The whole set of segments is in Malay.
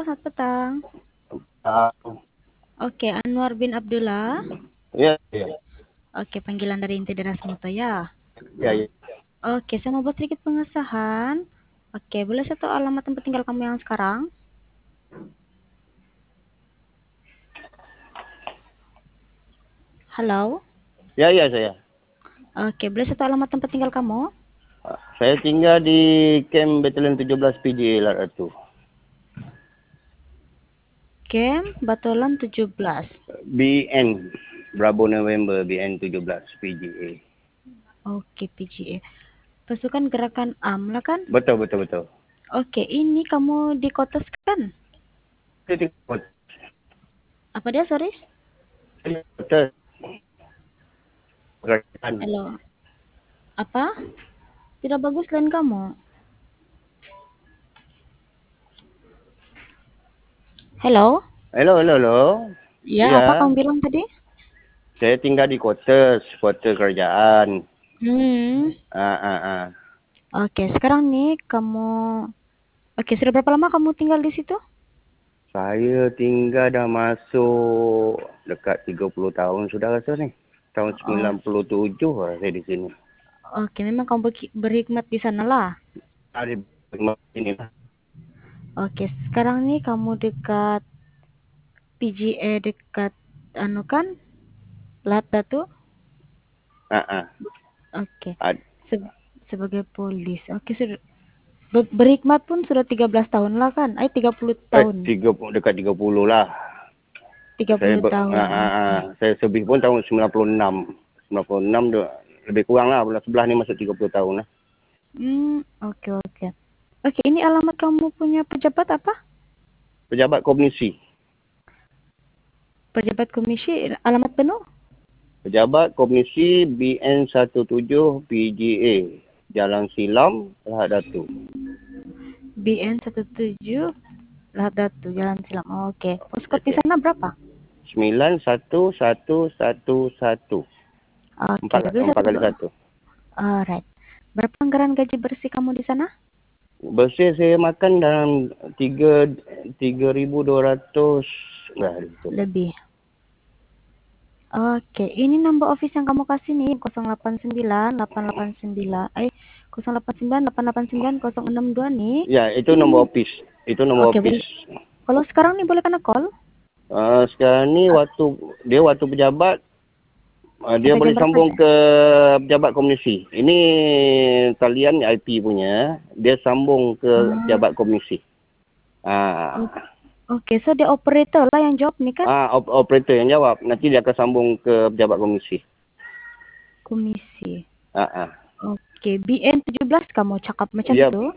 selamat petang. Ah, Oke, Anwar bin Abdullah. ya, ya, Oke, panggilan dari inti daerah Semuto ya. ya, ya. Oke, saya mau buat sedikit pengesahan. Oke, boleh saya tahu alamat tempat tinggal kamu yang sekarang? Halo? Ya, ya, saya. Oke, boleh saya tahu alamat tempat tinggal kamu? Saya tinggal di Camp Battalion 17 PGA Laratu. Camp Batolan 17. BN, Bravo November, BN 17 PGA. Oke, PGA. Pasukan Gerakan AMLA kan? Betul, betul, betul. Oke, ini kamu di Kotes kan? Saya tinggal Apa dia, sorry? Betul. Kerajaan. Halo? Apa? Tidak bagus line kamu. Halo? Halo, halo, halo. Ya, Ya, apa kamu bilang tadi? saya tinggal di quarters kerajaan. Hmm. Ah. Oke, sekarang nih kamu. Oke, sudah berapa lama kamu tinggal di situ? Saya tinggal dah masuk dekat 30 tahun sudah rasa ni. Tahun Oh, 97 lah saya di sini. oke, memang kamu berhikmat di sana lah. Ada di sini lah. Oke, sekarang nih kamu dekat PGA dekat anu kan? Lat Datu? Ah. Oke. Ad, Sebagai polis. Oke, sudah berhikmat pun sudah 13 tahun lah kan? 30 tahun. 30 dekat 30 lah. 30 tahun. Oke. Saya sebih pun tahun 96. 96 tu lebih kurang lah bulan sebelah ni masuk 30 tahun lah. Oke, oke. Oke, ini alamat kamu punya pejabat apa? Pejabat komisi. Pejabat komisi, alamat penuh? Pejabat komisi BN 17 PGA. Jalan Silam, Lahad Datu. BN 17 Lahad Datu, Jalan Silam. Oh, oke. Poskot di sana berapa? 91111. Oke, tapi 4 kali 1. Alright. Berapa anggaran gaji bersih kamu di sana? Bersih saya makan dalam 3,200 Lebih. Oke, ini number office yang kamu kasih nih 089889 nih. Ya, itu Ini nombor office. Itu nombor oke, boleh. office. Kalau sekarang nih boleh kena call? Sekarang ni waktu pejabat dia Sampai boleh jam berapa sambung ya? ke pejabat komisi. Ini talian IP punya, dia sambung ke Ah, pejabat komisi. oke, so dia operator lah yang jawab nih kan? Operator yang jawab. Nanti dia akan sambung ke pejabat komisi. Komisi. Ah. Oke, BN 17 kamu cakap macam Ya. tu?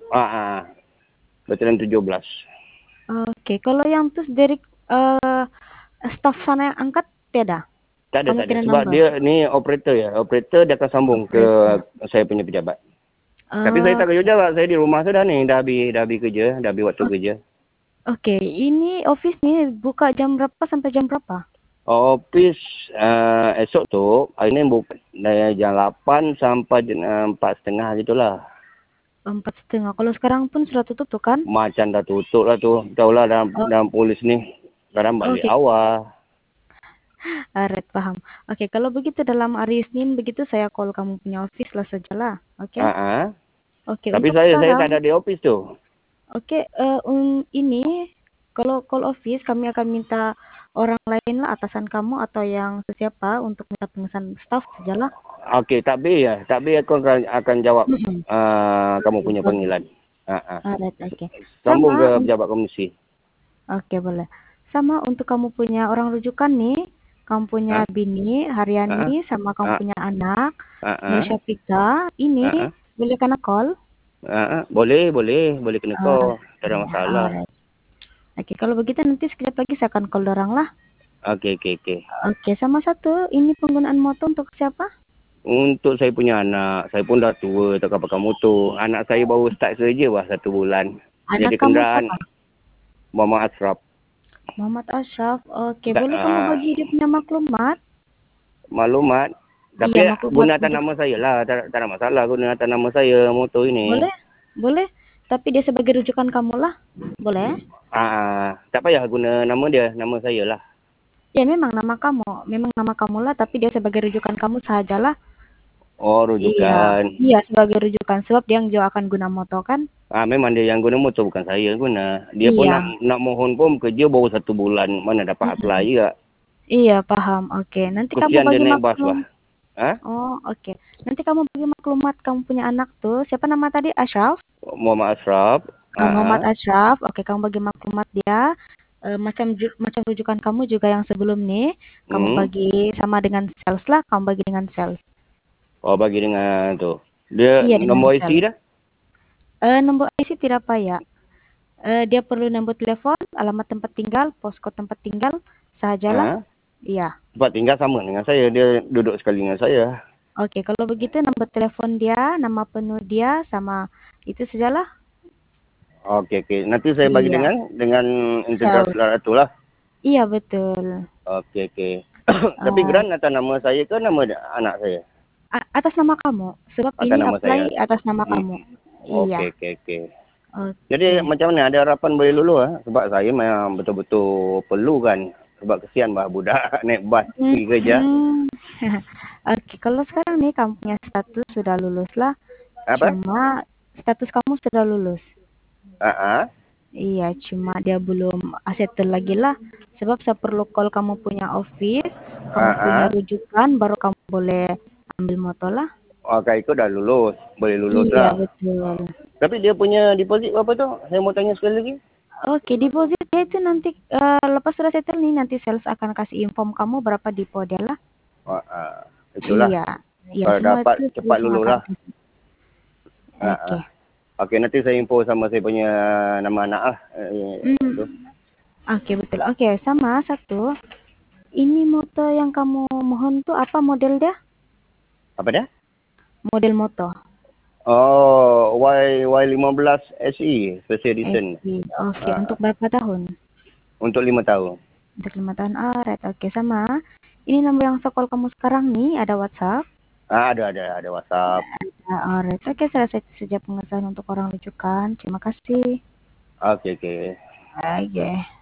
Betul 17. Oke, kalau yang terus dari staff sana yang angkat tiada? Tak ada. Kamu tidak Sebab number? dia ni operator ya. Operator dia akan sambung ke Operator. saya punya pejabat. Tapi saya tak kerja jawab. Saya di rumah sudah ni. Dah habis kerja. Dah habis waktu kerja. Oke, ini office nih buka jam berapa sampai jam berapa? Office esok tu, hari ni buka dari jam 8 sampai jam 4:30 gitulah. 4:30. Kalau sekarang pun sudah tutup tuh kan? Macam dah tutup lah tu. Tahu lah dalam polis ni. Kadang balik Oke, awal. alright, paham. Oke, kalau begitu dalam hari Senin begitu saya call kamu punya office lah sajalah. Oke? Oke, Tapi untuk saya tak sekarang, ada di office tu. oke, ini kalau call office kami akan minta orang lain lah atasan kamu atau yang sesiapa untuk minta pengesahan staff sajalah. Okey, tak bi aku akan jawab kamu punya panggilan. Alright, oke. Sambung Sama, ke pejabat komisi. oke boleh. Sama untuk kamu punya orang rujukan nih, kamu punya bini, Haryani, sama kamu punya anak, Nur Syafika, ini boleh kena call? Boleh kena call. Tak ada Ya, masalah. alright. Oke, kalau begitu nanti sekejap lagi saya akan call orang lah. Okey. Oke, sama satu, ini penggunaan motor untuk siapa? Untuk saya punya anak, saya pun dah tua, tak pakai motor. Anak saya baru start kerja 1 bulan. Anak Jadi kamu kenderaan siapa? Muhammad Ashraf. Muhammad Ashraf. Oke, Tak, boleh kamu bagi dia punya maklumat? maklumat. Tapi Iya, maklumat guna atas untuk nama saya lah. Tak ada masalah guna atas nama saya motor ini. boleh, boleh. Tapi dia sebagai rujukan kamu lah, boleh? Tak payah guna nama dia, nama saya lah. Ya memang nama kamu lah, tapi dia sebagai rujukan kamu sajalah. Oh, Iya, rujukan. iya sebagai rujukan sebab dia yang akan guna motor kan. Memang dia yang guna motor, bukan saya guna. Dia pun Iya. nak mohon pun kerja baru 1 bulan, mana dapat apply juga. Iya paham, oke. Nanti kamu Kesian dia bagi naik bas maklum. lah. Oh oke. Nanti kamu bagi maklumat kamu punya anak tuh. Siapa nama tadi? Ashraf? Muhammad Ashraf. Muhammad Ashraf. Oke, kamu bagi maklumat dia. Macam rujukan kamu juga yang sebelum nih. Kamu bagi sama dengan sales lah. Kamu bagi dengan sales. Oh, bagi dengan tu. Dia Iya dengan nombor IC sales. dah? Nombor IC tidak payah. Dia perlu nombor telepon, alamat tempat tinggal, poskod tempat tinggal sajalah. Iya. Tempat tinggal sama dengan saya. Dia duduk sekali dengan saya. Oke, kalau begitu nombor telepon dia, nama penuh dia, sama itu sajalah. Okey. Nanti saya bagi Iya. dengan integritas itu lah. Iya betul. Okey. Tapi grant atas nama saya ke nama anak saya? Atas nama kamu, sebab Atas ini nama apply saya. atas nama kamu. Iya. Okey. Oke. Jadi macam mana, ada harapan boleh lulus? Sebab saya memang betul-betul perlu kan. Sebab kesian bah budak naik bas pergi kerja. Oke, kalau sekarang nih kamu punya status sudah lulus lah. Apa? Cuma status kamu sudah lulus. Iya, cuma dia belum settle lagi lah. Sebab saya perlu call kamu punya office, kamu punya rujukan, baru kamu boleh ambil motor lah. Okey, itu dah lulus. Boleh lulus lah. Iya, betul. Tapi dia punya deposit berapa tu? Saya mau tanya sekali lagi. Oke, deposit dia itu nanti lepas sudah settle nih, nanti sales akan kasih inform kamu berapa depo dia lah. Itulah. Iya. Kalau dapat cepat lulus lah. Oke. Okey, nanti saya info sama saya punya nama anak lah. Oke, betul. Oke, sama satu. Ini motor yang kamu mohon tuh apa model dia? Apa dia? Model motor. Oh, Y15 SE Special Edition. Oke, untuk berapa tahun? Untuk 5 tahun. Untuk 5 tahun. Alright, oke sama. Ini nomor yang saya call kamu sekarang nih, ada WhatsApp? Ada WhatsApp. Alright, oke, selesai saja pengesahan untuk orang rujukan. Terima kasih. Oke. Oke.